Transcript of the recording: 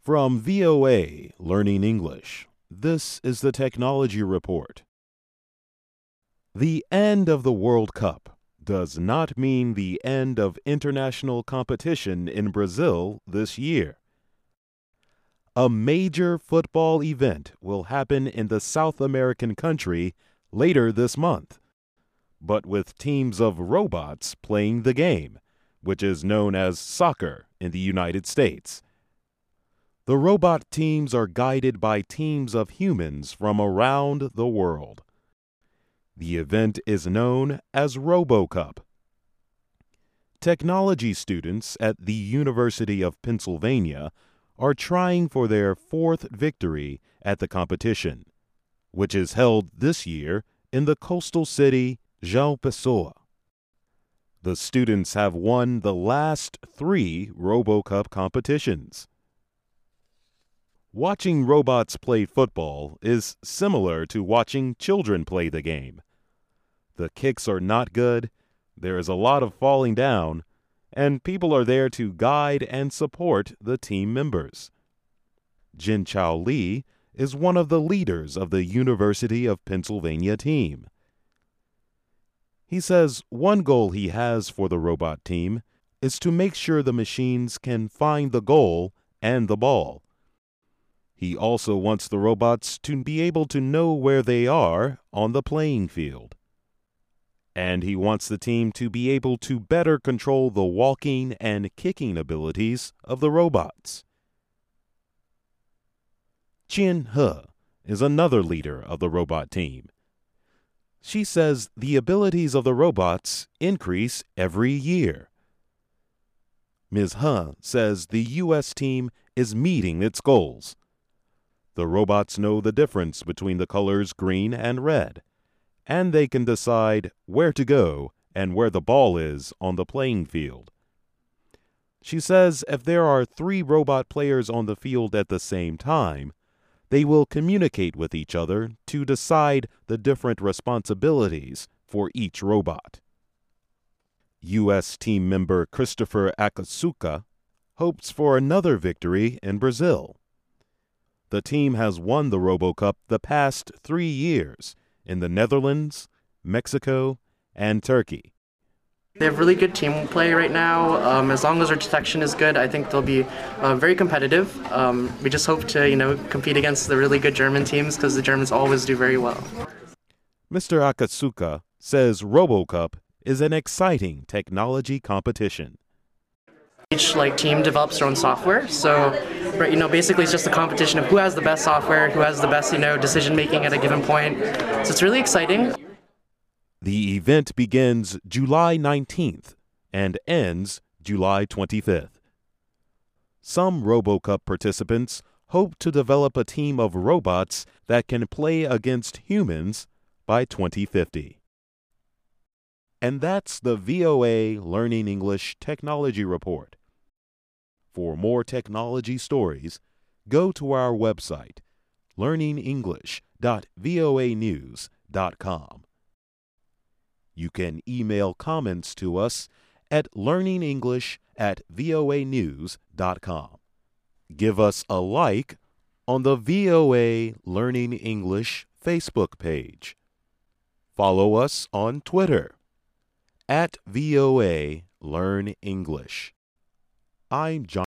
From VOA Learning English, this is the Technology Report. The end of the World Cup does not mean the end of international competition in Brazil this year. A major football event will happen in the South American country later this month, but with teams of robots playing the game, which is known as soccer in the United States. The robot teams are guided by teams of humans from around the world. The event is known as RoboCup. Technology students at the University of Pennsylvania are trying for their fourth victory at the competition, which is held this year in the coastal city João Pessoa. The students have won the last 3 RoboCup competitions. Watching robots play football is similar to watching children play the game. The kicks are not good, there is a lot of falling down, and people are there to guide and support the team members. Jin Chao Lee is one of the leaders of the University of Pennsylvania team. He says one goal he has for the robot team is to make sure the machines can find the goal and the ball. He also wants the robots to be able to know where they are on the playing field. And he wants the team to be able to better control the walking and kicking abilities of the robots. Chien He is another leader of the robot team. She says the abilities of the robots increase every year. Ms. He says the U.S. team is meeting its goals. The robots know the difference between the colors green and red, and they can decide where to go and where the ball is on the playing field. She says if there are 3 robot players on the field at the same time, they will communicate with each other to decide the different responsibilities for each robot. U.S. team member Christopher Akatsuka hopes for another victory in Brazil. The team has won the RoboCup the past 3 years in the Netherlands, Mexico, and Turkey. They have really good team play right now. As long as our detection is good, I think they'll be very competitive. We just hope to, compete against the really good German teams because the Germans always do very well. Mr. Akatsuka says RoboCup is an exciting technology competition. Each team develops their own software, so basically it's just a competition of who has the best software, who has the best decision making at a given point. So it's really exciting. The event begins July 19th and ends July 25th. Some RoboCup participants hope to develop a team of robots that can play against humans by 2050. And that's the VOA Learning English Technology Report. For more technology stories, go to our website, learningenglish.voanews.com. You can email comments to us at learningenglish@voanews.com. Give us a like on the VOA Learning English Facebook page. Follow us on Twitter @VOA Learn English. I'm John.